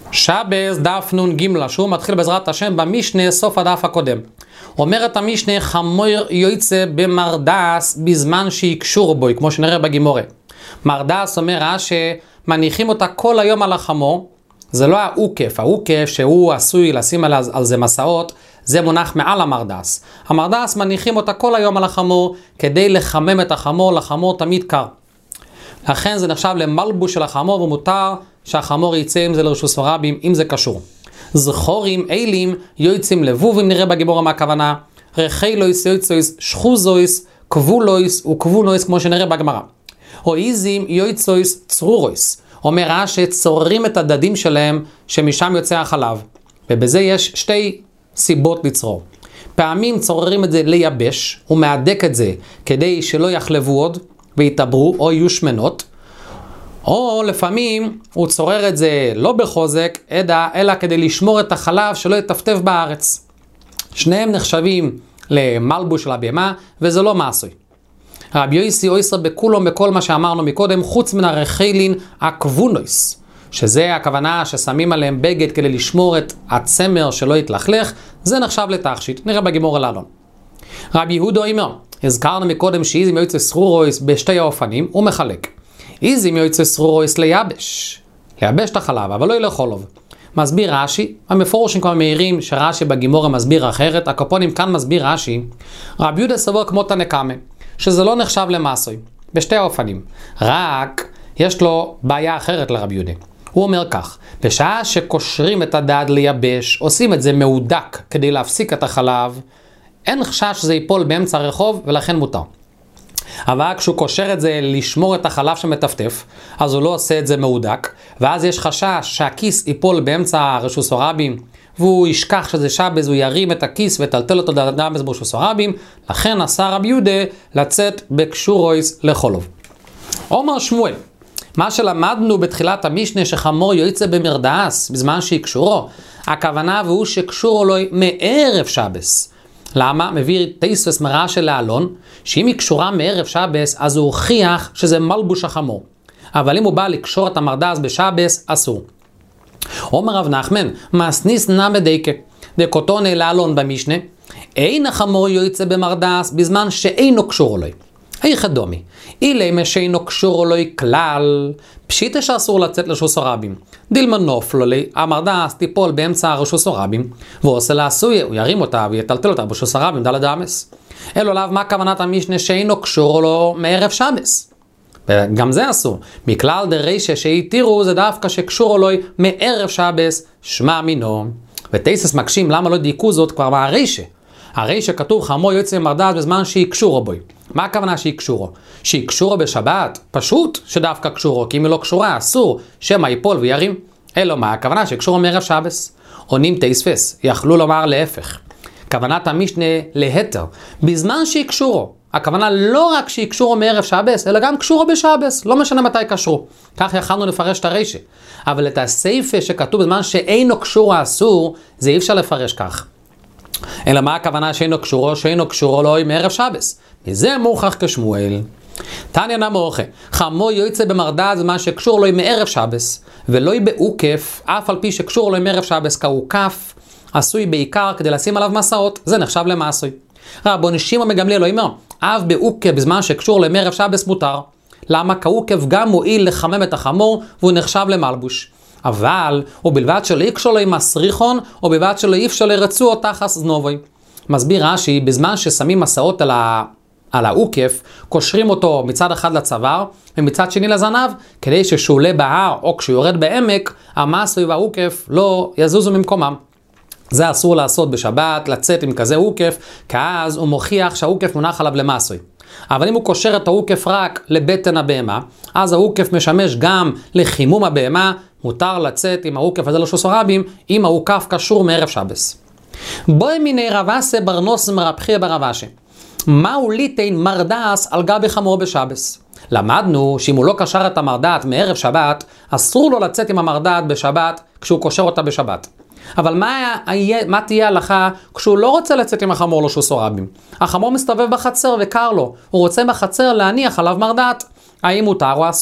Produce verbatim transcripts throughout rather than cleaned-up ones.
שבס דף נון גימלה, שהוא מתחיל בעזרת השם במשנה סוף הדף הקודם. אומרת המשנה, חמור יוצא במרדס בזמן שיקשור בו, כמו שנראה בגימורה. מרדס אומר שמניחים אותה כל היום על החמור, זה לא העוקף, העוקף שהוא עשוי לשים על, על זה מסעות, זה מונח מעל המרדס. המרדס מניחים אותה כל היום על החמור, כדי לחמם את החמור, לחמור תמיד קר. לכן זה נחשב למלבוש של החמור, ומותר שהחמור יצא עם זה לרשוס הרבים, אם זה קשור. זכורים, אילים, יוצאים לבובים, נראה בגימורה מה הכוונה. רחילויס, יוצאויס, שחוזויס, כבולויס וכבונויס, כמו שנראה בגמרא. הויזים, יוצאויס, צרורויס. אומר רש"י, צוררים את הדדים שלהם, שמשם יוצא החלב. ובזה יש שתי סיבות לצרור. פעמים צוררים את זה לייבש, הוא מעדק את זה כדי שלא יחלבו עוד ויתעברו או יהיו שמנות, או לפעמים הוא צורר את זה לא בחוזק, אלא כדי לשמור את החלב שלא יטפטף בארץ. שניהם נחשבים למלבוש של הבהמה, וזה לא מעשוי. רבי יוסי אויסר בכולו בכל מה שאמרנו מקודם, חוץ מן הרחילין הכבונויס, שזה הכוונה ששמים עליהם בגד כדי לשמור את הצמר שלא יתלכלך, זה נחשב לתכשיט. נראה בגימור אללון. רבי יהודה אומר, הזכרנו מקודם שאיזם יוצא סרורויס בשתי האופנים, הוא מחלק. איזם יוצא סרורויס לייבש, לייבש את החלב, אבל לא ילכולוב. מסביר רש"י, המפורשים כבר מהירים שרש"י בגימורה מסביר אחרת, הקופונים כאן מסביר רש"י, רבי יהודה סבור כמו תנקמה, שזה לא נחשב למעשוי, בשתי האופנים. רק יש לו בעיה אחרת לרבי יהודה. הוא אומר כך, בשעה שקושרים את הדד לייבש, עושים את זה מהודק כדי להפסיק את החלב, אין חשש שזה ייפול באמצע הרחוב ולכן מותר. אבל כשהוא קושר את זה לשמור את החלב שמטפטף, אז הוא לא עושה את זה מהודק, ואז יש חשש שהכיס ייפול באמצע רשוס הרבים, והוא ישכח שזה שבס, הוא ירים את הכיס וטלטל אותו דדמס ברשוס הרבים, לכן עשה רבי יהודה לצאת בקשורויס לחולוב. אומר שמואל, מה שלמדנו בתחילת המשנה שחמור יוצא במרדס בזמן שיקשורו, הכוונה והוא שקשורו לו מערב שבס. למה? מביא תייספס מרש"י לאלון, שאם היא קשורה מערב שבס, אז הוא הוכיח שזה מלבוש החמור. אבל אם הוא בא לקשור את המרדס בשבס, אסור. אומר רב נחמן, מסניס נמי דייקה, דקוטוני לאלון במשנה, אין החמור יוצא במרדס בזמן שאינו קשור לו. איך דומי? אילמה שאינו קשור לו כלל, פשיטה שאסור לצאת לרשוס הרבים. דילמן נופלו לי, המרדס תיפול באמצע רשוס הרבים, והוא עושה לעשוי, הוא ירים אותה ויטלטל אותה ברשוס הרבים, דלת אמס. אלו לאו מה כוונת המשנה שאינו קשור לו מערב שבס. גם זה אסור. מכלל דרישה שהתירו זה דווקא שקשור לו מערב שבס, שמע מינו. ותייסס מקשים למה לא דייקו זאת כבר מהרישה. הרישה כתוב חמור יוצא במרדס בזמן שיקשורו בו. מה הכוונה שיקשורו? שיקשורו בשבת? פשוט שדווקא קשורו, כי אם היא לא קשורה, אסור שמא ייפול וירים. אלא מה הכוונה שיקשורו מערב שבס? עונים תייספס, יכלו לומר להפך. כוונת המשנה להתר, בזמן שיקשורו. הכוונה לא רק שיקשורו מערב שבס, אלא גם קשורו בשבס, לא משנה מתי קשרו. כך יכלנו לפרש את הרישה. אבל את הסייפה שכתוב בזמן שאינו קשורו אסור, זה אי אפשר לפרש כך. אלא מה הכוונה שאינו קשורו? שאינו קשורו לא מערב שבס. מזה מוכח כשמואל. תניא נמוכה, חמור יוצא במרדס בזמן שקשור לו מערב שבס, ולא בעוקף, אף על פי שקשור לו מערב שבס, כעוקף עשוי בעיקר כדי לשים עליו מסעות, זה נחשב למעשוי. רבון שמעון מגמליאל אומר, אף בעוקף בזמן שקשור לו מערב שבס מותר. למה? כעוקף גם מועיל לחמם את החמור, והוא נחשב למלבוש. אבל, ובלבד שלא יקשור לו עם הסריחון, ובלבד שלא יפשור לרצוע תחס זנובוי. מסביר רש"י, בזמן ששמים מסעות על ה... על העוקף, קושרים אותו מצד אחד לצוואר ומצד שני לזנב, כדי שכשהוא עולה בהר או כשהוא יורד בעמק, המסוי והעוקף לא יזוזו ממקומם. זה אסור לעשות בשבת, לצאת עם כזה עוקף, כי אז הוא מוכיח שהעוקף מונח עליו למסוי. אבל אם הוא קושר את העוקף רק לבטן הבהמה, אז העוקף משמש גם לחימום הבהמה, מותר לצאת עם העוקף הזה לרשוס הרבים, אם העוקף קשור מערב שבס. בואי מיני רבסה ברנוס מרבחיה ברבשה. מהו ליטין מרדס על גבי חמור בשבס? למדנו שאם הוא לא קשר את המרדת מערב שבת, אסור לו לצאת עם המרדת בשבת כשהוא קושר אותה בשבת. אבל מה, מה תהיה הלכה כשהוא לא רוצה לצאת עם החמור לרשוס הרבים? החמור מסתובב בחצר וקר לו, הוא רוצה בחצר להניח עליו מרדת. האם מותר או אסור?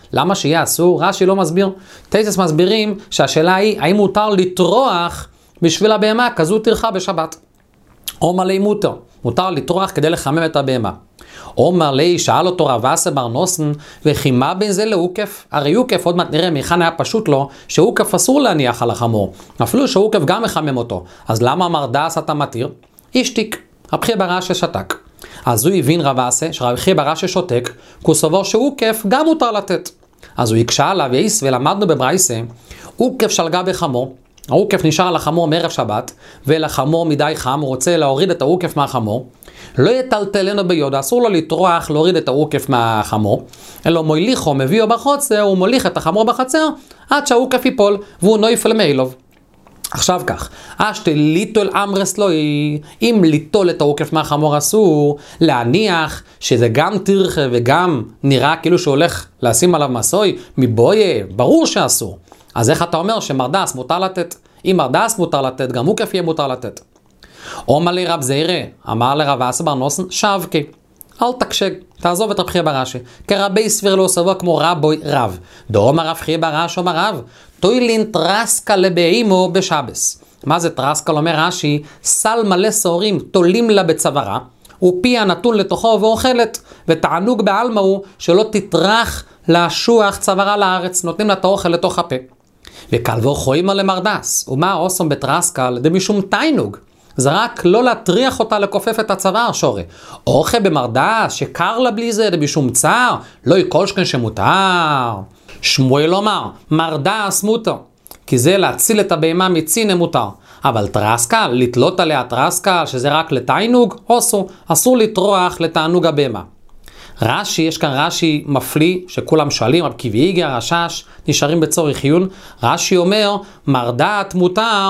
למה שיהיה אסור? רש"י לא מסביר. תוספות מסבירים שהשאלה היא, האם מותר לטרוח בשביל הבהמה כזו טרחה בשבת? אומר לי מותר, מותר לטרוח כדי לחמם את הבהמה. אומר לי, שאל אותו רב אסי בר נוסן, וכי מה בין זה לאוקף? הרי אוקף, עוד מעט נראה מכאן היה פשוט לו, שאוקף אסור להניח על החמור, אפילו שאוקף גם מחמם אותו. אז למה מרדס אתה מתיר? השתיק, רב חייא בר אשי שתק. אז הוא הבין רב אסי, שרב חייא בר אשי שותק, כי הוא סובר שאוקף גם מותר לתת. אז הוא יקשה עליו יעיס, ולמדנו בברייסה, אוקף שלגה בחמור, האוקף נשאר על החמור מערב שבת, ולחמור מדי חם, הוא רוצה להוריד את האוקף מהחמור, לא יטלטלנו ביודע, אסור לו לטרוח להוריד את האוקף מהחמור, אלא מוליכו מביאו בחוצר, הוא מוליך את החמור בחצר, עד שהאוקף ייפול, והוא נויפל מאילוב. עכשיו כך, אשתי ליטול אמרס לא, אם ליטול את האוקף מהחמור אסור, להניח שזה גם תרחה וגם נראה כאילו שהוא הולך לשים עליו מסוי, מבויה, ברור שאסור. אז איך אתה אומר שמרדס מותר לתת? אם מרדס מותר לתת, גם אוקף יהיה מותר לתת. אומר לי רב זעירא, אמר לרב אסי בר נוסן, שבקי, אל תקשג, תעזוב את רב חייא בר אשי, כרבי סביר לא סבוע כמו רבוי רב. דאמר רב חייא בר אשי אומר רב, טוילין טרסקה לבהימו בשבס. מה זה טרסקה? אומר רש"י, סל מלא שעורים תולים לה בצווארה, ופיה נתון לתוכו ואוכלת, ותענוג בעלמא הוא שלא תטרח להשוח צווארה לארץ, נותנים לה את האוכל לתוך הפה. וקל וחוימה למרדס, ומה עושים בטרסקל? דמשום תיינוג. זה רק לא להטריח אותה לכופף את הצוואר, שורי. אוכל במרדס, שקר לה בלי זה, דמשום צער, לא יקושכן שמותר. שמואל אומר, מרדס מותר, כי זה להציל את הבהמה מצינא מותר. אבל טרסקל, לתלות עליה טרסקל, שזה רק לתיינוג, אסור, אסור לטרוח לתענוג הבהמה. רש"י, יש כאן רש"י מפליא, שכולם שואלים, רב קיבי הרשש, נשארים בצורך עיון. רש"י אומר, מרדת מותר,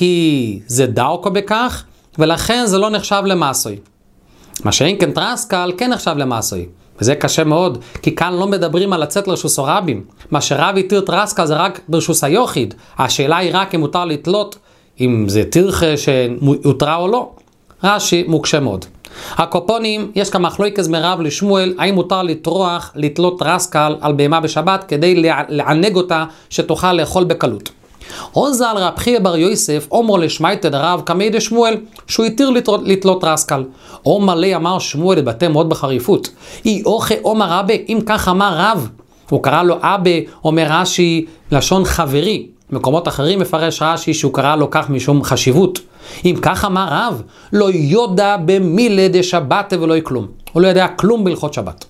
כי זה דאוקו בכך, ולכן זה לא נחשב למעשוי. מה שאין כן טרסקל, כן נחשב למעשוי. וזה קשה מאוד, כי כאן לא מדברים על לצאת לרשוס הרבים. מה שרב יתיר טרסקל זה רק ברשוס היוחיד. השאלה היא רק אם מותר לתלות, אם זה תרחה שהותרה או לא. רש"י מוקשה מאוד. הקופונים, יש כאן מחלוקת מרב לשמואל, האם מותר לטרוח, לתלות טרסקל על בהמה בשבת, כדי לענג אותה שתוכל לאכול בקלות. עוזל רב חייא בר יוסף, אומר לשמייתא דרב קמי דשמואל, שהוא התיר לתלות טרסקל. אומר לי אמר שמואל, התבטא מאוד בחריפות. אי אוכה אומר רבי, אם כך אמר רב, הוא קרא לו אבא, אומר רש"י, לשון חברי. מקומות אחרים מפרש רש"י שהוא קרא לו כך משום חשיבות. אם כך אמר רב, לא יודע במילה דשבת ולא כלום. הוא לא יודע כלום בהלכות שבת.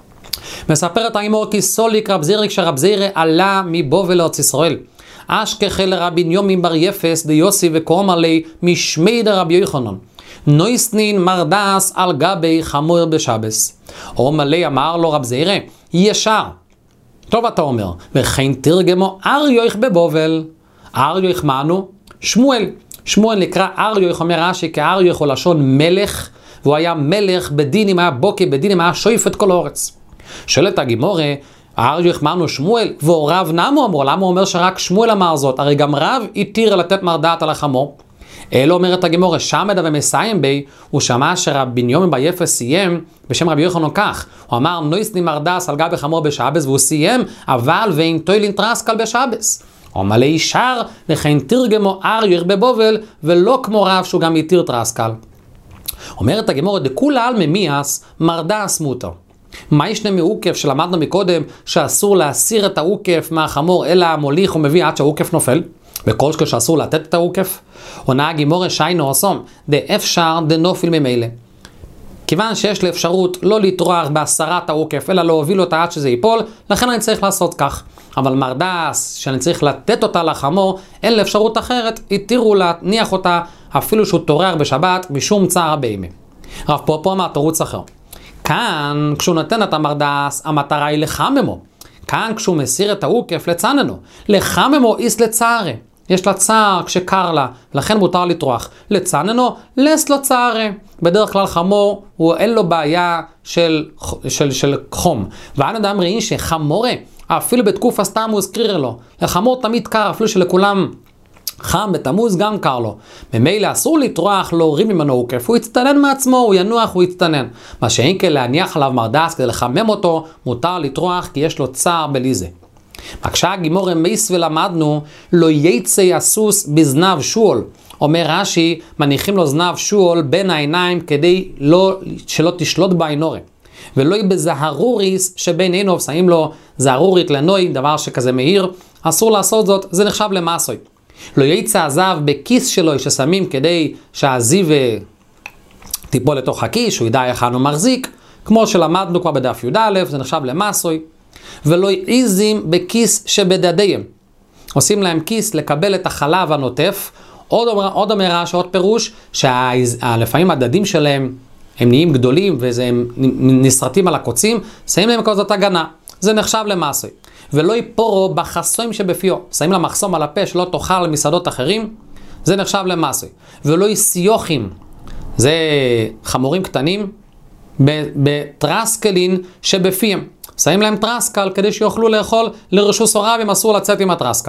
מספרת האמור כי סוליק רב זירא כשרב זירא עלה מבבל לארץ ישראל. אשכחי לרבי בנימין בר יפס דיוסי וקאמר לי משמי דרבי יוחנן. נויסנין מרדס על גבי חמור בשבס. אומר לי אמר לו רב זירא, ישר. טוב אתה אומר, וכן תרגמו אריוך בבובל. אריוך מנו? שמואל. שמואל נקרא אריוך, אומר רש"י, כי אריוך הוא לשון מלך, והוא היה מלך בדינים, היה בוקי בדינים, היה שויף את כל האורץ. שואלת הגימורה, אריוך מנו שמואל, והוריו נמו אמרו, למה הוא אומר שרק שמואל אמר זאת? הרי גם רב התיר לתת מרדעת על החמור. אלו אומרת הגימורה, שמדה ומסיים בי, הוא שמע שרב בנימין בר יפס סיים בשם רבי יוחנן כך, הוא אמר נויסני מרדס על גבי חמור בשבס, והוא סיים, אבל ואין טוילין טרסקל בשבס. הוא מלא ישר, לכן תרגמו אריוך בבובל, ולא כמו רב שהוא גם יתיר טרסקל. אומרת הגימורה, דכולה על ממיאס מרדס מותר. מה ישנה מאוקף שלמדנו מקודם, שאסור להסיר את האוקף מהחמור, אלא המוליך ומביא עד שהאוקף נופל? וכל שכל שאסור לתת את האוקף? עונה הגימורה שיינו עשום, דה אפשר דה נופיל ממילא. כיוון שיש לי אפשרות לא לטרוח בהסרת האוקף, אלא להוביל אותה עד שזה ייפול, לכן אני צריך לעשות כך. אבל מרדס, שאני צריך לתת אותה לחמור, אין לאפשרות אחרת, התירו להניח אותה, אפילו שהוא תורח בשבת, משום צער הבהמה. רב פופו אמר תירוץ אחר. כאן, כשהוא נותן את המרדס, המטרה היא לחממו. כאן, כשהוא מסיר את האוקף, לצננו. לחממו איס לצערה. יש לה צער כשקר לה, לכן מותר לטרוח. לצננו, לס לו צערה. בדרך כלל חמור, הוא אין לו בעיה של, של, של חום. ואנו אדם ראיין שחמורה, אפילו בתקופה סתם הוא הזכיר לו. לחמור תמיד קר, אפילו שלכולם חם בתמוז גם קר לו. ממילא אסור לטרוח, להוריד ממנו עוקף, הוא יצטנן מעצמו, הוא ינוח, הוא יצטנן. מה שאין כן להניח עליו מרדס כדי לחמם אותו, מותר לטרוח כי יש לו צער בלי זה. מקשה הגימור מייס ולמדנו, לא יצא הסוס בזנב שול. אומר רש"י, מניחים לו זנב שול בין העיניים כדי לא, שלא תשלוט בעינורה. ולא יהיה בזהרוריס שבין עיניו, שמים לו זהרורית לנוי, דבר שכזה מהיר, אסור לעשות זאת, זה נחשב למעשוי. לא יצא הזהב בכיס שלו ששמים כדי שהזיו טיפול לתוך הכיס, שהוא ידע איך אנו מחזיק, כמו שלמדנו כבר בדף י"א, זה נחשב למעשוי. ולא יעיזים בכיס שבדדיהם. עושים להם כיס לקבל את החלב הנוטף, עוד אומר, עוד אומר רש"י, עוד פירוש, שלפעמים הדדים שלהם הם נהיים גדולים והם נסרטים על הקוצים, שמים להם כזאת הגנה. זה נחשב למעשוי. ולא יפורו בחסויים שבפיו, שמים לה מחסום על הפה שלא תאכל מסעדות אחרים, זה נחשב למעשוי. ולא יסיוחים, זה חמורים קטנים, בטרסקלין שבפיהם. שמים להם טרסקל כדי שיוכלו לאכול לרשוס הרבים, אסור לצאת עם הטרסקל.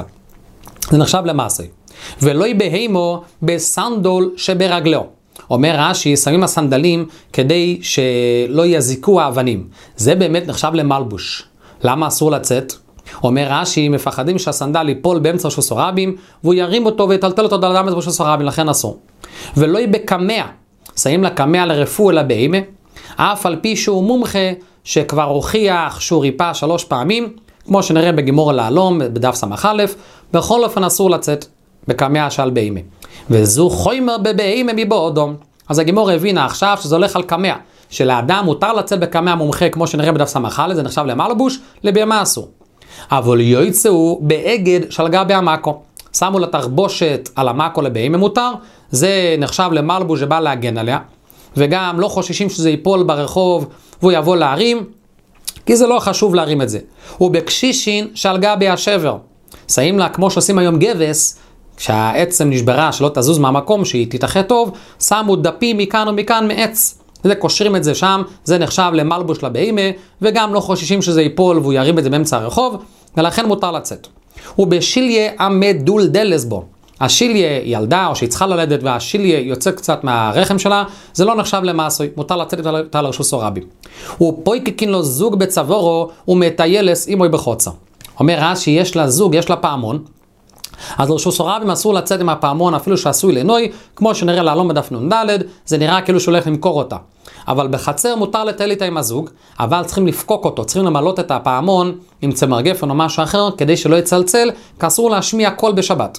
זה נחשב למעשוי. ולא יבהימו בסנדול שברגלו. אומר רש"י, שמים הסנדלים כדי שלא יזיקו האבנים. זה באמת נחשב למלבוש. למה אסור לצאת? אומר רש"י, מפחדים שהסנדל ייפול באמצע רשוס הרבים, והוא ירים אותו ויטלטל אותו דלדם את רשוס הרבים, לכן אסור. ולא יבקמע, שמים לה קמע לרפוא אלא בהימה, אף על פי שהוא מומחה שכבר הוכיח שהוא ריפא שלוש פעמים, כמו שנראה בגימור להלום, בדף סמך א', בכל אופן אסור לצאת בקמע שעל בהימה. וזו חומר בבהימה מבעודו. אז הגימור הבינה עכשיו שזה הולך על קמע, שלאדם מותר לצאת בקמע מומחה, כמו שנראה בדף סמך א', זה נחשב למלבוש, לבהמה אסור. אבל יוצאו באגד של גבי המקו. שמו לתחבושת על המקו לבהימה מותר, זה נחשב למלבוש שבא להגן עליה, וגם לא חוששים שזה ייפול ברחוב והוא יבוא להרים, כי זה לא חשוב להרים את זה. ובקשישין של גבי השבר. שמים לה, כמו שעושים היום גבס, כשהעצם נשברה שלא תזוז מהמקום שהיא תתאחה טוב, שמו דפים מכאן ומכאן מעץ. זה קושרים את זה שם, זה נחשב למלבוש לבהימה, וגם לא חוששים שזה ייפול והוא ירים את זה באמצע הרחוב, ולכן מותר לצאת. ובשיליה עמדול דלס בו. השיליה ילדה או שהיא צריכה ללדת והשיליה יוצא קצת מהרחם שלה, זה לא נחשב למעשוי, מותר לצאת אותה לרשוס הרבים. ופויקקין לו זוג בצבורו ומטיילס אימוי בחוצה. אומר רש"י, יש לה זוג, יש לה פעמון, אז לרשוס הרבים אסור לצאת עם הפעמון אפילו שעשוי לנוי, כמו שנראה להלום בדף נ"ד, זה נראה כאילו שהולך למכור אותה. אבל בחצר מותר לטייל איתה עם הזוג, אבל צריכים לפקוק אותו, צריכים למלות את הפעמון עם צמר גפן או משהו אחר, כדי שלא יצלצל, כי אסור להשמיע קול בשבת.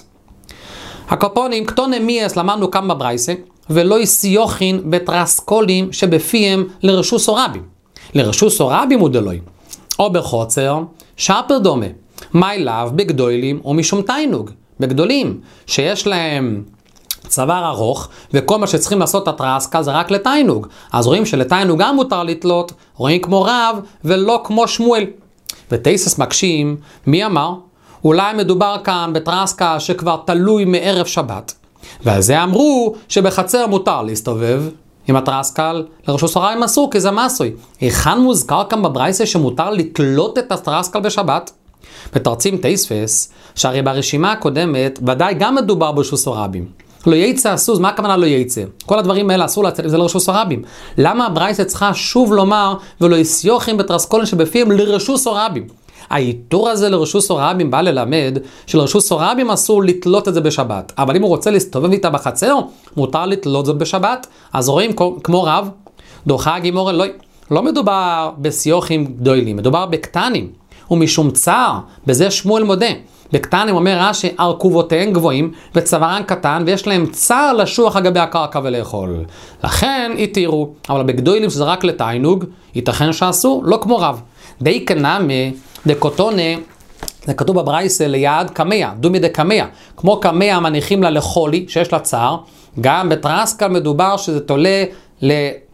הקופונים, קטוני מייס, למדנו כמה ברייסה, ולא יסיוחין בטרסקולים שבפיהם לרשוס הרבים. לרשוס הרבים הוא דלוי. או בחוצר, שפר דומה. מי לאו בגדולים או משום תיינוג. בגדולים, שיש להם צוואר ארוך, וכל מה שצריכים לעשות את הטרסקל זה רק לתיינוג. אז רואים שלתיינוג גם מותר לתלות, רואים כמו רב ולא כמו שמואל. ותייסס מקשים, מי אמר? אולי מדובר כאן בטרסקה שכבר תלוי מערב שבת. ועל זה אמרו שבחצר מותר להסתובב עם הטרסקל, לרשוס הרבים אסור כי זה מעשוי. היכן מוזכר כאן בברייסה שמותר לתלות את הטרסקל בשבת? מתרצים תייספס, שהרי ברשימה הקודמת ודאי גם מדובר ברשוס הרבים. לא יצא הסוס, מה הכוונה לא יצא? כל הדברים האלה אסור לצאת, זה לרשוס הרבים. למה הברייסה צריכה שוב לומר ולא יסיוחים בטרסקולים שבפיהם לרשוס הרבים? העיטור הזה לרשוס הרבים בא ללמד שלרשוס הרבים אסור לתלות את זה בשבת, אבל אם הוא רוצה להסתובב איתה בחצר, מותר לתלות זאת בשבת. אז רואים כמו רב, דוחה הגימור אלוהי, לא מדובר בסיוחים גדולים, מדובר בקטנים, ומשום צער, בזה שמואל מודה. בקטנים אומר רש"י, ארכובותיהם גבוהים וצווארן קטן, ויש להם צער לשוח אגבי הקרקע ולאכול. לכן התירו, אבל בגדולים שזה רק לתיינוג, ייתכן שאסור, לא כמו רב. די כנמה, דקוטונה, זה כתוב בברייסה ליד קמע, דומי דקמע, כמו קמע מניחים לה לחולי, שיש לה צער, גם בטרסקל מדובר שזה תולה ל...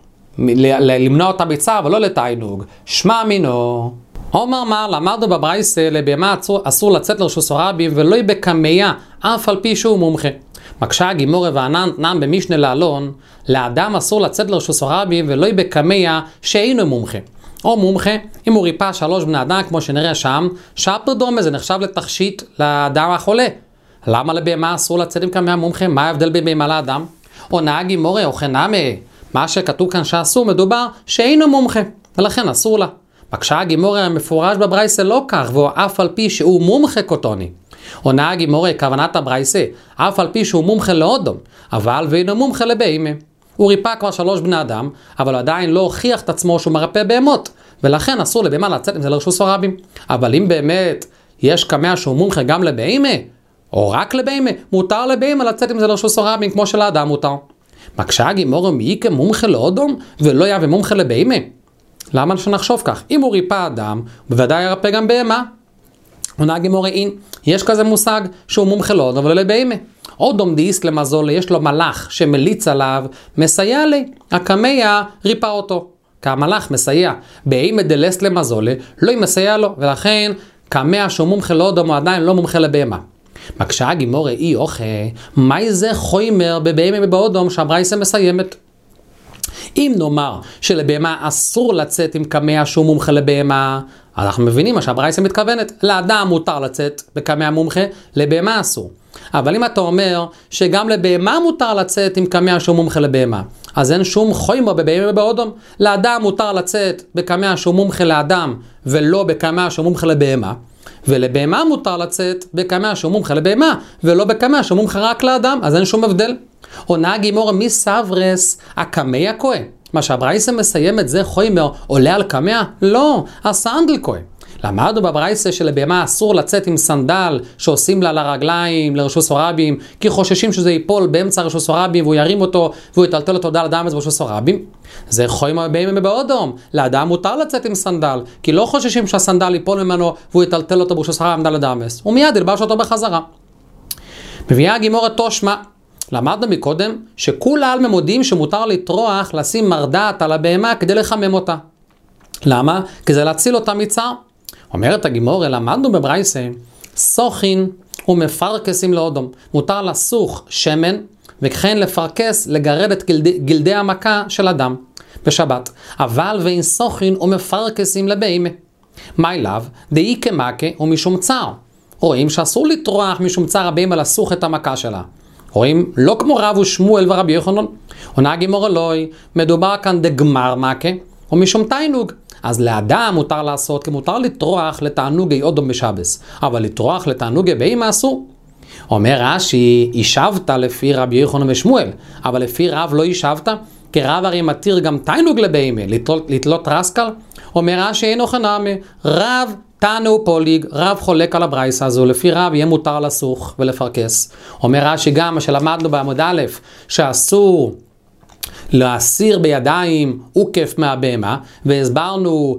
ל... ל... למנוע אותה בצער ולא לתיינוג. שמע מינו. אומר מה, למדנו בברייסה לבהמה אסור לצאת לרשוס הרבים ולא יהיה בקמע, אף על פי שהוא מומחה. מקשה הגימור וענן תנם במשנה לאלון, לאדם אסור לצאת לרשוס הרבים ולא יהיה בקמע שאינו מומחה. או מומחה, אם הוא ריפא שלוש בני אדם, כמו שנראה שם, שפר דומה, זה נחשב לתכשיט לאדם החולה. למה לבהמה אסור לצאת עם קמע מומחה? מה ההבדל בין בהמה לאדם? או נהג גימורה או חנמה, מה שכתוב כאן שאסור מדובר שאינו מומחה, ולכן אסור לה. בקשה הגימורה המפורש בברייסה לא כך, והוא אף על פי שהוא מומחה קוטוני. או נהג גימורה, כוונת הברייסה, אף על פי שהוא מומחה לאודום, אבל ואינו מומחה לבהמה. הוא ריפא כבר שלוש בני אדם, אבל עדיין לא הוכיח את עצמו שהוא מרפא בהמות, ולכן אסור לבהמה לצאת עם זה לרשות הרבים. אבל אם באמת יש קמע שהוא מומחה גם לבהמה, או רק לבהמה, מותר לבהמה לצאת עם זה לרשות הרבים, כמו שלאדם מותר. מקשה הגימורה מי כמומחה לאודום, ולא יהיה מומחה לבהמה? למה שנחשוב כך? אם הוא ריפא אדם, בוודאי ירפא גם בהמה. עונה הגימורה אין, יש כזה מושג שהוא מומחה לאודום ולא לבהמה. אודום דאיס למזול, יש לו מלאך שמליץ עליו, מסייע לי, הקמע ריפא אותו. כי המלאך מסייע. בהמה דלס למזול, לא מסייע לו, ולכן קמע שהוא מומחה לאודום הוא עדיין לא מומחה לבהמה. מקשה הגימורה אי אוכה, מה זה חומר בבהמה ובאודום שהברייסה מסיימת? אם נאמר שלבהמה אסור לצאת עם קמע שהוא מומחה לבהמה, אנחנו מבינים מה שהברייסה מתכוונת. לאדם מותר לצאת בקמע מומחה, לבהמה אסור. אבל אם אתה אומר שגם לבהמה מותר לצאת עם קמע שהוא מומחה לבהמה, אז אין שום חומר בבהמה ובאודום. לאדם מותר לצאת בקמע שהוא מומחה לאדם ולא בקמע שהוא מומחה לבהמה, ולבהמה מותר לצאת בקמע שהוא מומחה לבהמה ולא בקמע שהוא מומחה רק לאדם, אז אין שום הבדל. עונה הגימורה מי סברס הקמע כהן, מה שהברייסה מסיימת זה חומר עולה על קמע? לא, הסנדל כהן. למדנו בברייסה שלבהמה אסור לצאת עם סנדל שעושים לה לרגליים לרשות הרבים, כי חוששים שזה ייפול באמצע רשות הרבים והוא ירים אותו והוא יטלטל אותו דל אדם ברשות הרבים. זה חומר בהמה ובאודום. לאדם מותר לצאת עם סנדל, כי לא חוששים שהסנדל ייפול ממנו והוא יטלטל אותו ברשות הרבים דל אדם, הוא מיד ילבש אותו בחזרה. מביאה הגימורה תושמה, למדנו מקודם שכול העלמא מודים שמותר לטרוח לשים מרדעת על הבהמה כדי לחמם אותה. למה? כי זה להציל אותה מצער. אומרת הגימורה, למדנו בברייסה, סוכין ומפרקסים לאודום. מותר לסוך שמן וכן לפרקס, לגרד את גלדי, גלדי המכה של אדם בשבת. אבל ואין סוכין ומפרקסים לבהמה. מה אליו? דאי כמכה ומשום צער. רואים שאסור לטרוח משום צער הבהמה לסוך את המכה שלה. רואים, לא כמו רב ושמואל ורבי יוחנן. עונה הגימורה אלוהי, מדובר כאן דגמר מכה ומשום תיינוג. אז לאדם מותר לעשות, כי מותר לטרוח לתענוגי אודום בשבס, אבל לטרוח לתענוגי בהמה אסור. אומר רש"י, ישבת לפי רבי יוחנן ושמואל, אבל לפי רב לא ישבת, כי רב הרי מתיר גם תענוג לבהמה, לתלות, לתלות רסקל. אומר רש"י, אינו חנמי, רב תענו פוליג, רב חולק על הברייסה הזו, לפי רב יהיה מותר לסוך ולפרקס. אומר רש"י גם, מה שלמדנו בעמוד א', שאסור להסיר בידיים עוקף מהבהמה, והסברנו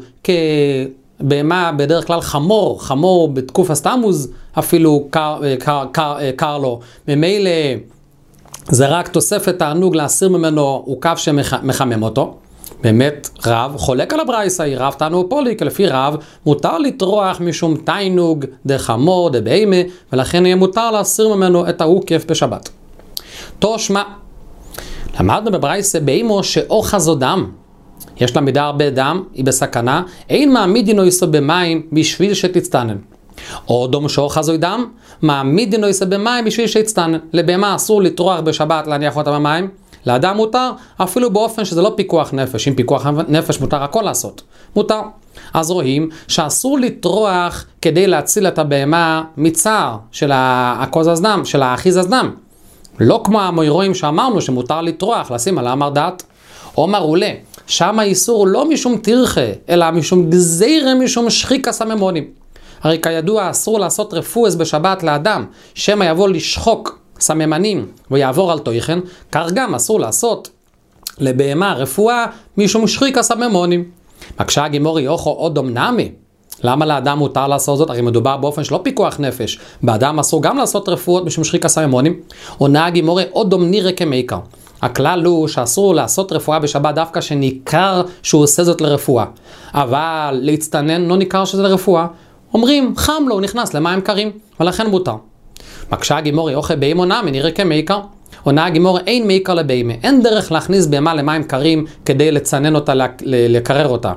כבהמה בדרך כלל חמור, חמור בתקופת תמוז אפילו קר, קר, קר, קר לו. ממילא זה רק תוספת תענוג להסיר ממנו עוקף שמחמם אותו. באמת רב חולק על הברייסה, רב תענו פוליק, לפי רב מותר לטרוח משום תענוג דחמור דבהמה, ולכן יהיה מותר להסיר ממנו את העוקף בשבת. תושמע, למדנו בברייסה באימו שאוחה זו דם, יש לה מידה הרבה דם, היא בסכנה, אין מעמיד דינו יסוד במים בשביל שתצטנן. או דום שאוחה זו דם, מעמיד דינו יסוד במים בשביל שתצטנן. לבהמה אסור לטרוח בשבת להניח אותה במים, לאדם מותר, אפילו באופן שזה לא פיקוח נפש. אם פיקוח נפש מותר הכל לעשות, מותר. אז רואים שאסור לטרוח כדי להציל את הבהמה מצער של העכוז הזדם, של האחיז הזדם. לא כמו המוירואים שאמרנו שמותר לטרוח, לשים על המרדעת. אומר עולה, שם האיסור הוא לא משום תרחה, אלא משום גזירה, משום שחיקה סממונים. הרי כידוע אסור לעשות רפואס בשבת לאדם, שמא יבוא לשחוק סממנים ויעבור על תוכן, כך גם אסור לעשות לבהמה רפואה משום שחיקה סממונים. מקשה הגימורי אוכו אודום נמי. למה לאדם מותר לעשות זאת? הרי מדובר באופן שלא פיקוח נפש. באדם אסור גם לעשות רפואות משום שחיקה סממונים. עונה הגימורי אודום נראה כמעיקר. הכלל הוא שאסור לעשות רפואה בשבת דווקא שניכר שהוא עושה זאת לרפואה. אבל להצטנן לא ניכר שזה לרפואה. אומרים, חם לו, הוא נכנס למים קרים, ולכן מותר. מקשה הגימורי אוכל בהמה נמי נראה כמעיקר. עונה הגימורי אין מעיקר לבהמה. אין דרך להכניס בהמה למים קרים כדי לצנן אותה, לקרר אותה.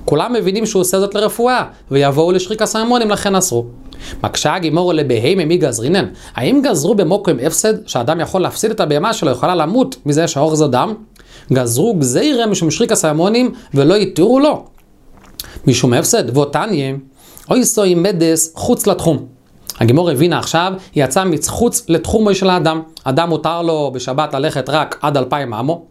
כולם מבינים שהוא עושה זאת לרפואה, ויבואו לשריקה סיימונים, לכן אסרו. מקשה הגימור לבהמה מי גזרינן? האם גזרו במוקם הפסד, שאדם יכול להפסיד את הבהמה שלו, יכולה למות מזה שהאור זה דם? גזרו גזירה משום שריקה סיימונים, ולא יתירו לו. משום הפסד, ואותניה, אוי סוי מדס חוץ לתחום. הגימור הבינה עכשיו, היא יצאה מחוץ לתחומו של האדם. אדם מותר לו בשבת ללכת רק עד אלפיים אמו.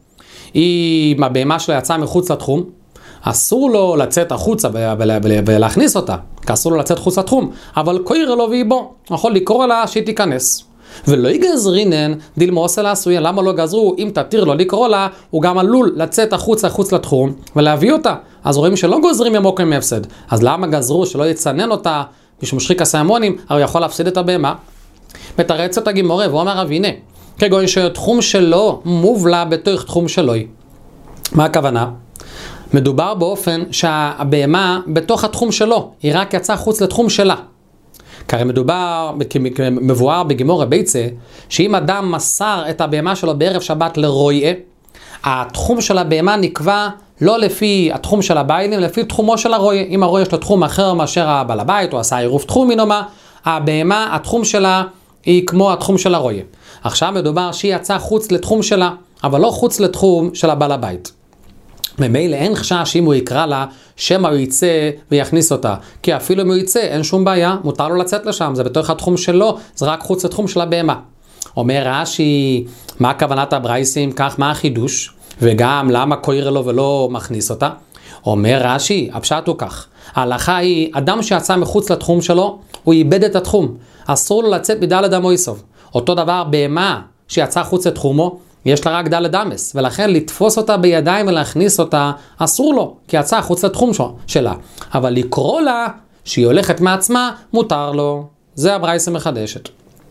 אם הבהמה שלו יצאה מחוץ לתחום, אסור לו לצאת החוצה ולהכניס אותה, כי אסור לו לצאת חוץ לתחום, אבל קויר לו ואיבו, יכול לקרוא לה שהיא תיכנס. ולא יגזרינן דילמוסה לעשויה, למה לא גזרו? אם תתיר לו לקרוא לה, הוא גם עלול לצאת החוצה חוץ לתחום ולהביא אותה. אז רואים שלא גוזרים ממוקם מהפסד. אז למה גזרו שלא יצנן אותה משום שריקה סיימונים, הרי יכול להפסיד את הבהמה? מתרץ את הגימורה ואומר רב הנה, כגון שתחום שלו מובלה בתוך תחום שלוי. מה הכוונה? מדובר באופן שהבהמה בתוך התחום שלו, היא רק יצאה חוץ לתחום שלה. כרי מדובר, מבואר בגימור הביצה, שאם אדם מסר את הבהמה שלו בערב שבת לרויה, התחום של הבהמה נקבע לא לפי התחום של הביילים, לפי תחומו של הרויה. אם הרויה יש לו תחום אחר מאשר הבעל הבית, או עשה עירוב תחום מנומה, הבהמה, התחום שלה היא כמו התחום של הרויה. עכשיו מדובר שהיא יצאה חוץ לתחום שלה, אבל לא חוץ לתחום של הבעל הבית. ממילא אין חשש שאם הוא יקרא לה, שמא הוא יצא ויכניס אותה. כי אפילו אם הוא יצא, אין שום בעיה, מותר לו לצאת לשם, זה בתוך התחום שלו, זה רק חוץ לתחום של הבהמה. אומר רש"י, מה כוונת הברייסים, כך מה החידוש, וגם למה קויר לו ולא מכניס אותה? אומר רש"י, הפשט הוא כך, ההלכה היא, אדם שיצא מחוץ לתחום שלו, הוא איבד את התחום, אסור לו לצאת בדלת אמויסוב. אותו דבר בהמה שיצא חוץ לתחומו, יש לה רק דלת אמס, ולכן לתפוס אותה בידיים ולהכניס אותה אסור לו, כי יצא חוץ לתחום שלה. אבל לקרוא לה שהיא הולכת מעצמה, מותר לו. זה הברייסה מחדשת.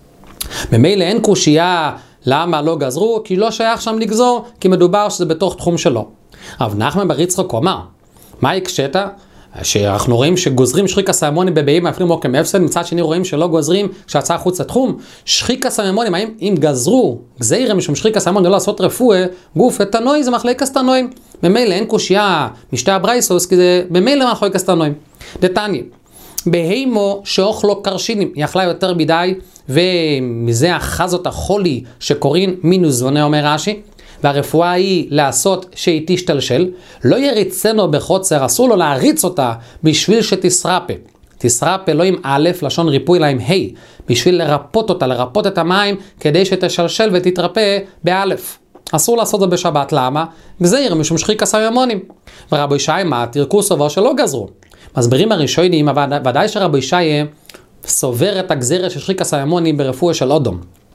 ממילא אין קושייה למה לא גזרו, כי לא שייך שם לגזור, כי מדובר שזה בתוך תחום שלו. רב נחמן בר יצחק אמר, מה הקשת? שאנחנו רואים שגוזרים שריקה סיימונים בבהמה אפילו מוקם הפסד, מצד שני רואים שלא גוזרים כשיצא חוץ לתחום. שריקה סיימונים, האם אם גזרו גזירה משום שריקה סיימונים לא לעשות רפואה, גוף תנוי זה מחלקת תנועים. ממילא אין קושייה משתי הברייסוס, כי זה במילא מחלקת תנועים. דתניא, בהימו שאוכלו קרשינים, היא אכלה יותר מדי, ומזה אחז אותה חולי שקוראים מינוס זונה, אומר רש"י, והרפואה היא לעשות שהיא תשתלשל, לא יריצנו בחוצר, אסור לו להריץ אותה בשביל שתשרפה. תשרפה לא עם א', לשון ריפוי, אלא עם ה', בשביל לרפות אותה, לרפות את המים, כדי שתשלשל ותתרפא באלף. אסור לעשות זאת בשבת, למה? גזיר, משום שריקה סיימונים. ורבי ישי מה? תירקו סובר שלא גזרו. מסבירים הראשונים, ודאי שרבי ישי סובר את הגזירה של שריקה סיימונים ברפואה של אודום.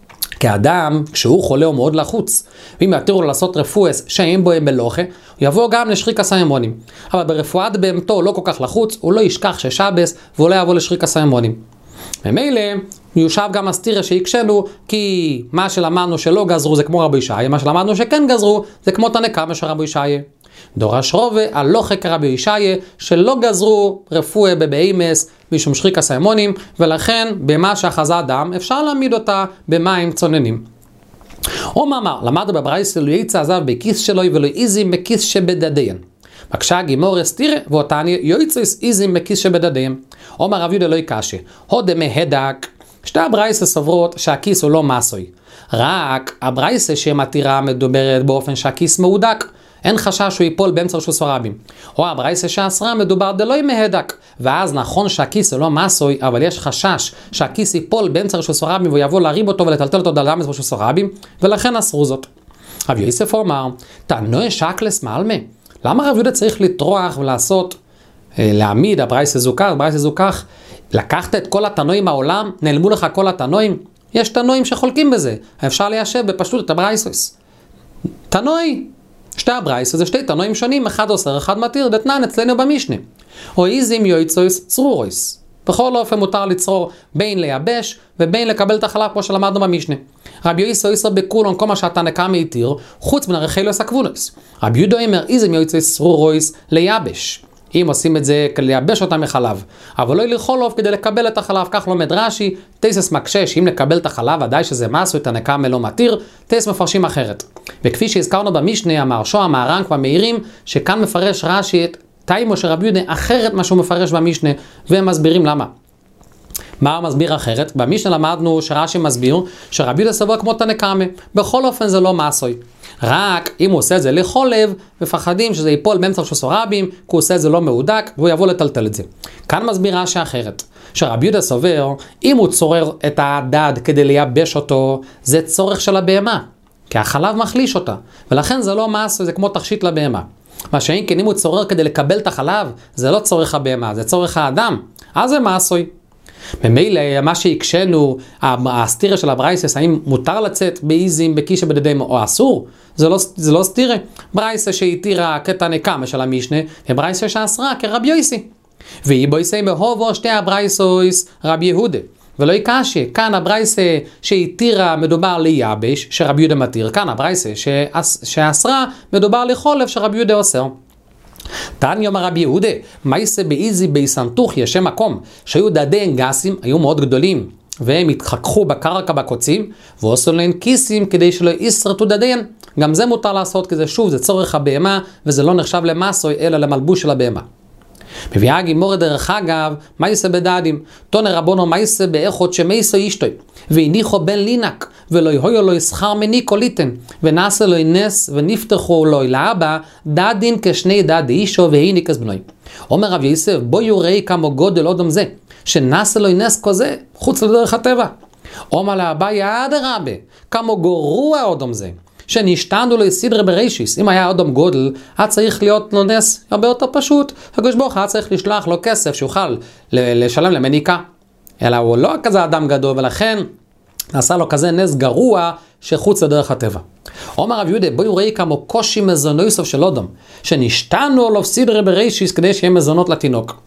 כאדם, כשהוא חולה הוא מאוד לחוץ, ואם יתירו לו לעשות רפואה שאין בו מלוכה, הוא יבוא גם לשריקה סיימונים. אבל ברפואת בהמתו הוא לא כל כך לחוץ, הוא לא ישכח ששבס, והוא לא יבוא לשריקה סיימונים. ממילא, מיושב גם הסתירה שיקשנו, כי מה שלמדנו שלא גזרו זה כמו רבי ישי, מה שלמדנו שכן גזרו זה כמו תנקמה של רבי ישי. דורש רובה הלוכה כרבי ישי שלא גזרו רפואה בבהמס משום שריקה סיימונים, ולכן במה שאחזה דם אפשר להעמיד אותה במים צוננים. או מאמר, למד בברייסה לא יצא עזב בכיס שלו ולא איזים בכיס שבדדיין. בקשה גימור הסתירה ואותני יוצאס איזים בכיס שבדדיין. אומר רב יהודה לא יקשה, הודה מהדק, שתי הברייסה סוברות שהכיס הוא לא מסוי. רק הברייסה שמתירה מדוברת באופן שהכיס מהודק, אין חשש שהוא ייפול באמצע רשות ספרבים. או הברייסה שאסרה מדובר דלוי מהדק, ואז נכון שהכיס הוא לא מסוי, אבל יש חשש שהכיס ייפול באמצע רשות ספרבים והוא יבוא להריב אותו ולטלטל אותו דלמס רשות ספרבים, ולכן אסרו זאת. רב יוסף אומר, תנוי שקלס מעלמה. למה רב יהודה צריך לטרוח ולעשות, להעמיד הברייסה זוכח, הברייסה זוכח, לקחת את כל התנועים מהעולם, נעלמו לך כל התנועים? יש תנועים שחולקים בזה, אפשר ליישב בפשטות את הברייסוס. תנוי, שתי הברייסוס זה שתי תנועים שונים, אחד אוסר, אחד מתיר, דתנן אצלנו במשנה. או איזים יויצויס צרורויס. בכל אופן מותר לצרור בין לייבש ובין לקבל את החלב כמו שלמדנו במשנה. רבי יוסף איסר בקולון כל מה שאתה נקמה יתיר, חוץ מן הרחילוס הקבונוס. רבי יהודה אומר איזים יויצויס צרורויס לייבש. אם עושים את זה כדי לייבש אותם מחלב, אבל לא לאכול עוף כדי לקבל את החלב, כך לומד רש"י, תייסס מקשש, אם לקבל את החלב, ודאי שזה מסו, את הנקמה לא מתיר, תייס מפרשים אחרת. וכפי שהזכרנו במשנה, אמר שו, המהר"ן כבר מאירים, שכאן מפרש רש"י את טיימו של רבי יהודה אחרת מה שהוא מפרש במשנה, והם מסבירים למה. מה מסביר אחרת? במשנה למדנו שרש"י מסביר שרבי יהודה סבור כמו תנא קמא, בכל אופן זה לא מעשוי. רק אם הוא עושה את זה לחולב, מפחדים שזה ייפול באמצע של רבים, כי הוא עושה את זה לא מהודק, והוא יבוא לטלטל את זה. כאן מסביר רש"י אחרת, שרבי יהודה סובר, אם הוא צורר את הדד כדי לייבש אותו, זה צורך של הבהמה, כי החלב מחליש אותה, ולכן זה לא מעשוי, זה כמו תכשיט לבהמה. מה שאין כן אם הוא צורר כדי לקבל את החלב, זה לא צורך הבהמה, זה צורך האדם, אז זה מעשוי. ממילא מה שהקשנו, הסתירה של הברייסס, האם מותר לצאת באיזים, בקישה בדדים או אסור, זה לא, זה לא סתירה. ברייסס שהתירה כתנא קמא של המשנה, וברייסס שאסרה כרבי יוסי. והיא בויסי מהובו שתי הברייסוס רבי יהודה. ולא יקשי, כאן הברייסס שהתירה מדובר לייבש, שרבי יהודה מתיר, כאן הברייסס שאסרה מדובר לחולב שרבי יהודה אוסר. תניא אמר רבי יהודה, מייסה באיזי ביסנטוך יש מקום, שהיו דדי אנגסים, היו מאוד גדולים, והם התחככו בקרקע בקוצים, ועשו להם כיסים כדי שלא ישרטו דדיהם. גם זה מותר לעשות, כי זה שוב, זה צורך הבהמה, וזה לא נחשב למסוי, אלא למלבוש של הבהמה. מביאה גימורה דרך אגב, מייסה בדדים, תונא רבונו מייסה באחות שמייסה ישתוי, והניחו בן לינק, ולא יהיו לו שכר מניקו ליתן, ונעשה לו נס, ונפתחו לו לאבא, דדין כשני דד אישו והיניקס בנוי. אומר רב יוסף, בו יוראי כמו גודל אודם זה, שנעשה לו נס כזה, חוץ לדרך הטבע. אומר לאבא יעד הרבה, כמו גרוע אודם זה, שנשתנו לו סדרי בראשיס. אם היה אדם גודל, היה צריך להיות לו נס הרבה יותר פשוט. הקדוש ברוך הוא היה צריך לשלוח לו כסף שיוכל לשלם למניקה. אלא הוא לא כזה אדם גדול, ולכן נעשה לו כזה נס גרוע שחוץ לדרך הטבע. אומר רב יהודה, בואי ראי כמו קושי מזונויסוף של אדם, שנשתנו לו סדרי בראשיס כדי שיהיה מזונות לתינוק.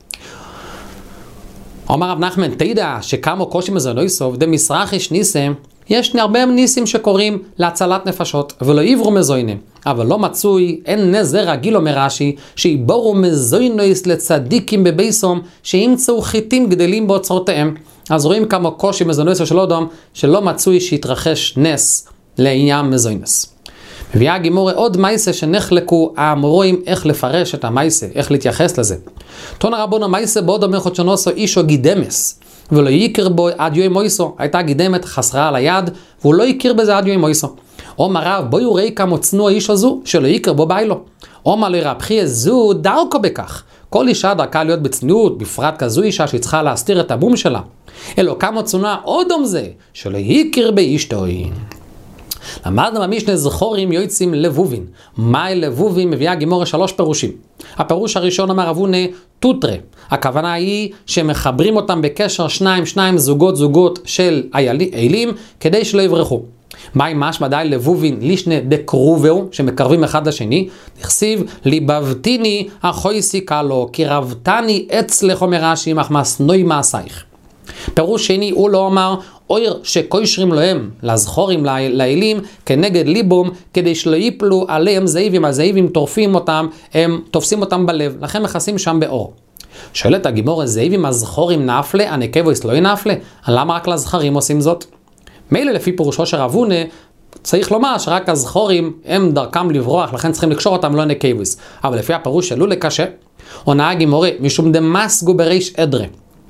אומר רב נחמן, תדע שכמו קושי מזונויסוף, דמסרחיש ניסם, יש הרבה ניסים שקוראים להצלת נפשות, ולא עברו מזוינים. אבל לא מצוי, אין נזר רגיל אומר רש"י, שיבורו מזוינויס לצדיקים בבייסום, שימצאו חיטים גדלים באוצרותיהם. אז רואים כמה קושי מזוינויס של אדם, שלא מצוי שיתרחש נס לעניין מזוינס. מביאה גימורה עוד מייסה שנחלקו האמורואים איך לפרש את המייסה, איך להתייחס לזה. תונא רבונו מייסה בעוד אומר חודשנוסו אישו גידמס, ולא יכיר בו עד יום מויסו, הייתה גידמת חסרה על היד, והוא לא יכיר בזה עד יום מויסו. אומר רב, בואי יראי כמה צנוע האיש הזו, שלא יכיר בו ביילו. אומר לרבחי זו דרכו בכך. כל אישה דרכה להיות בצניעות, בפרט כזו אישה שצריכה להסתיר את הבום שלה. אלו כמה צנוע עוד om זה, שלא יכיר באשתוי. למדנו במשנה זכורים יוצאים לבובין. מהי לבובין? מביאה גימורה שלוש פירושים. הפירוש הראשון אמר אבונה טוטרה. הכוונה היא שמחברים אותם בקשר שניים שניים זוגות זוגות של איילים כדי שלא יברחו. מהי משמע די לבובין לישנה דקרובהו שמקרבים אחד לשני. נכסיב ליבבתיני החויסי קלו קרבתני אצלך אומר רש"י מחמסנוי מעשייך. פירוש שני הוא לא אמר אויר שקוישרים להם לזכורים לאלים כנגד ליבום כדי שלא ייפלו עליהם זאיבים, הזאיבים טורפים אותם, הם תופסים אותם בלב, לכן מכסים שם באור. שואלת הגימורה, זאיבים הזכורים נפלה, הנקבויס לא נפלה? למה רק לזכרים עושים זאת? מילא לפי פירושו של רבונה, צריך לומר שרק הזכורים הם דרכם לברוח, לכן צריכים לקשור אותם לא נקבויס. אבל לפי הפירוש שלו לקשה, עונה הגימורה, משום דמסגו בריש אדרה.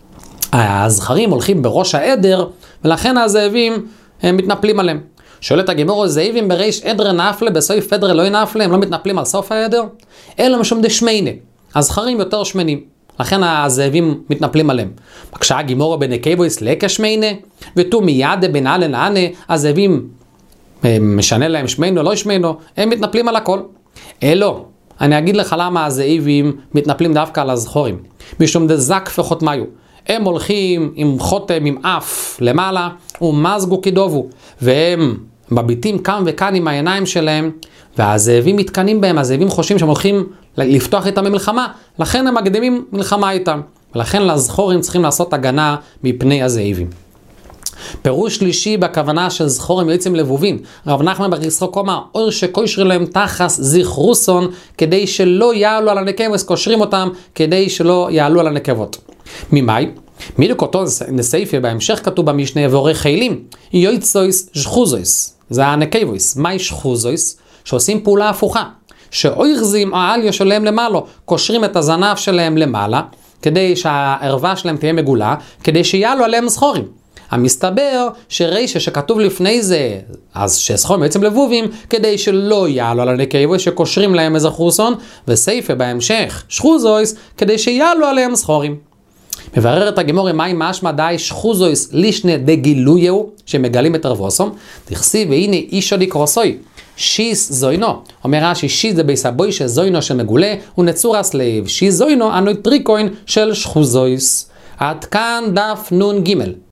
הזכרים הולכים בראש העדר, ולכן הזאבים הם מתנפלים עליהם. שואלת הגימורה, זאבים בריש עדר נפלה, בסוף עדר לא נפלה, הם לא מתנפלים על סוף העדר? אלא משום דשמיינה. הזכרים יותר שמנים, לכן הזאבים מתנפלים עליהם. בקשה הגימורה בנקבויס לקשמיינה, ותו מיד בנה לנענה, הזאבים משנה להם שמיינו, לא שמיינו, הם מתנפלים על הכל. אלו, אני אגיד לך למה הזאבים מתנפלים דווקא על הזכורים. משום דזק וחותמיו. הם הולכים עם חותם, עם אף למעלה, ומזגו כדובו, והם מביטים כאן וכאן עם העיניים שלהם, והזאבים מתקנים בהם, הזאבים חושבים שהם הולכים לפתוח איתם במלחמה, לכן הם מקדימים מלחמה איתם, ולכן לזכורים צריכים לעשות הגנה מפני הזאבים. פירוש שלישי בכוונה של זכורים יוצאים לבובין, רב נחמן בר יצחק אומר, אור שקושרים להם תחס זכרוסון, כדי שלא יעלו על הנקבות, קושרים אותם כדי שלא יעלו על הנקבות. ממאי? מידוק אותו נסייפה בהמשך כתוב במשנה ועורי חילים יויצויס שחוזויס, זה הנקבויס. מהי שחוזויס? שעושים פעולה הפוכה, שאוירזים העליה שלהם למעלה, קושרים את הזנב שלהם למעלה, כדי שהערווה שלהם תהיה מגולה, כדי שיעלו עליהם זכורים. המסתבר שרישה שכתוב לפני זה, אז שזכורים בעצם לבובים, כדי שלא יעלו על הנקבה שקושרים להם איזה חוסון, וסייפה בהמשך שחוזויס, כדי שיעלו עליהם זכורים. מבררת הגימורה מהי משמע די שחוזויס לישנה דגילויהו, שמגלים את רבוסום, תכסיב והנה אישו דיקרוסוי, שיס זוינו. אומר רש"י, שיס זה ביסבוי שזוינו שמגולה, ונצורס לב, שיס זוינו אנו טריקוין של שחוזויס. עד כאן דף נון גימל.